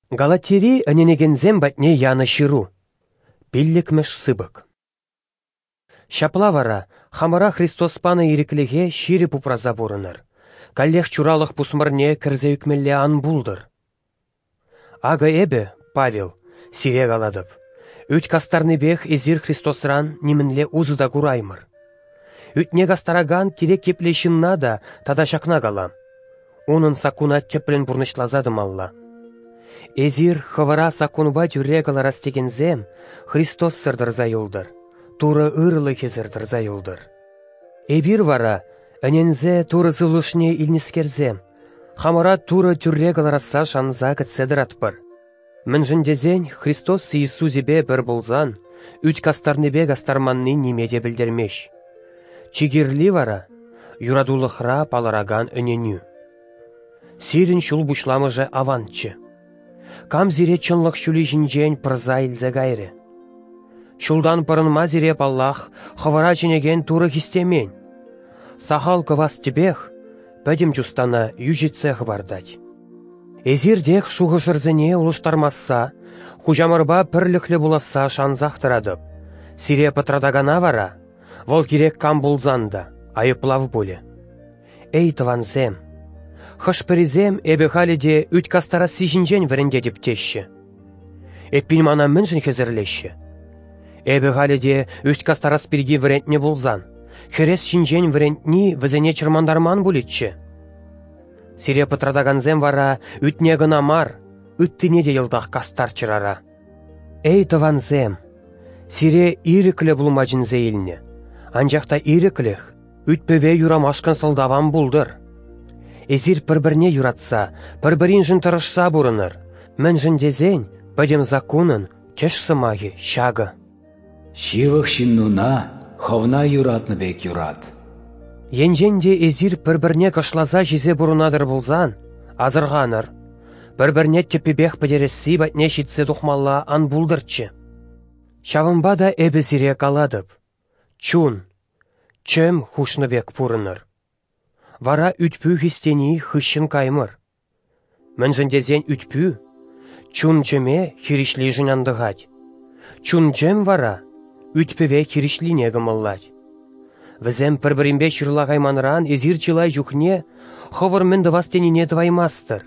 Галатери аненегензем батне яны ширу. Пилликмеш сыбык. Шапла вара, хамара Христос паны иреклеге шире пупраза бурыныр. Каллех чуралых пусмырне кірзе үкмелле ан булдыр. Ага эбе, Павел, сире галадып. Үт кастарны бех эзир Христосран немінле узыда кураймыр. Үтне кастараган кире кеплешінна да тада шакна галам. Унын сакуна тепплен бурнышлазадым алла. Эзир хывара сакунба тюрре галарас тегензем Христос сырдырза юлдыр. Туры ырлы хезірдырза юлдыр. Эбир вара, әнензе туры зылышне илнескерзем. Хамара туры тюрре галараса шанза кітседір атпыр. Мінжіндезен Христос Иисузебе бір болзан, үт кастарнебе кастарманны немеде білдермеш. Чигирли вара, юрадулықра палараган өненю. Сирин шул бушламыжы авантчы. Кам зире чынлық шүлі жінжен пырза илзе гайры. Шулдан пырынма зире паллах, хывара ченеген туры хистемен. Сахал кывас тебех, пәдім жустана южитсе хыбардать. Эзирдех шуғышырзыне улыштармасса, хужамырба пірліклі буласа шанзақтырадып. Сире пытрадагана вара, вол керек кам булзанда, айыплав боле. Эй тыванзем, хышпыризем эбе халиде үт кастара сижінжен вірінде деп теші. Эппін мана мінжін хезірлеші. Эбе халиде үт кастара спирги вірентне булзан, херес шинжен вірентні візене чырмандарман булетші. Сире пытрадаганзем вара үтне гына мар, үттіне де елдақ кастар чырара. Эй тыванзем, сире иреклі булмажын зейліне, анжақта ирекліх үтпеве юрамашқын сылдаван булдыр. Эзир пір-бірне юратса, пір-бірін жынтырышса бұрыныр. Мен жындезен, пәдем законын, теш сымағы, шағы. Шивық шиннуна, ховна юратны бек юрат. Енженде эзир пір-бірне кышлаза жезе бұрынадыр болзан, азырғаныр. Пір-бірне тепебех пәдересі бәтне шитсе тұхмалла ан булдырчы. Шавымба да әбі зире каладып. Чун, чөм хушны бек пұрыныр. Вара үтпü хистени хыщын каймыр. Мінжіндезен үтпü, чун чеме хиришли жынандығад. Чун чем вара, үтпеве хиришлине гымыллад. Візем пір-бірімбе шырлағайманран езір чылай жүхне, ховыр мінді вастеніне тваймастыр.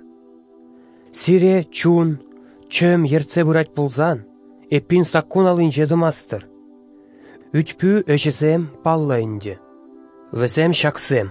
Сире чун, чем ерце бұрат бұлзан, эппин саккун алын жедімастыр. Үтпü өшізем паллайынды. Візем шаксем.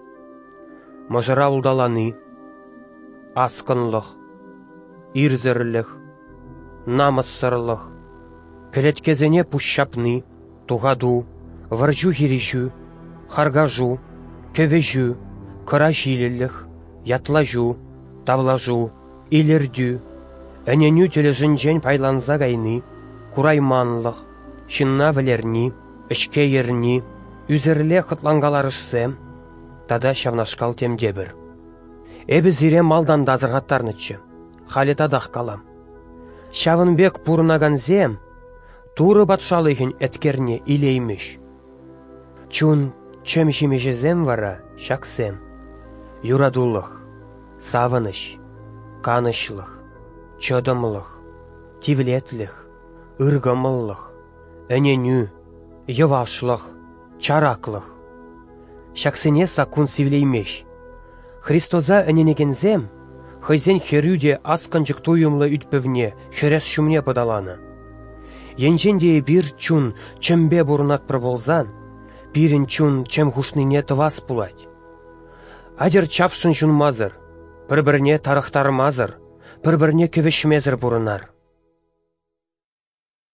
Мажыра улдаланы, аскынлық, ирзірлік, намыссырлық, пелеткезене пұшшапны, туғаду, варжу хирижу, харгажу, көвежу, кыражилілік, ятлажу, тавлажу, илердю, әненю тележінжен пайланза гайны, курайманлық, шынна вілерні, ішке ерні, үзірле қытлангаларышсем, тада шавнашкал темдебір. Эбі зире малдан дазырғаттарнычы, халетадақ калам. Шавынбек пұрынаганзем, туры батшалығын әткерне илейміш. Чун чөм жемежезем вара шаксем. Юрадулық, савыныш, канышлық, чөдымлық, тивлетлік, ыргымылық, әненю, йывашлық, чараклық. Шаксене сакун сивлеймеш. Христоза әненегензем, хайзен херюде асканчык туйымлы үтпевне херес шумне подаланы. Енженде бір чун чембе бурнат проболзан, бірін чун чем хушныне тывас пулать. Адер чапшын жун мазыр, бір-бірне тарықтар мазыр, бір-бірне көвешмезір бурынар.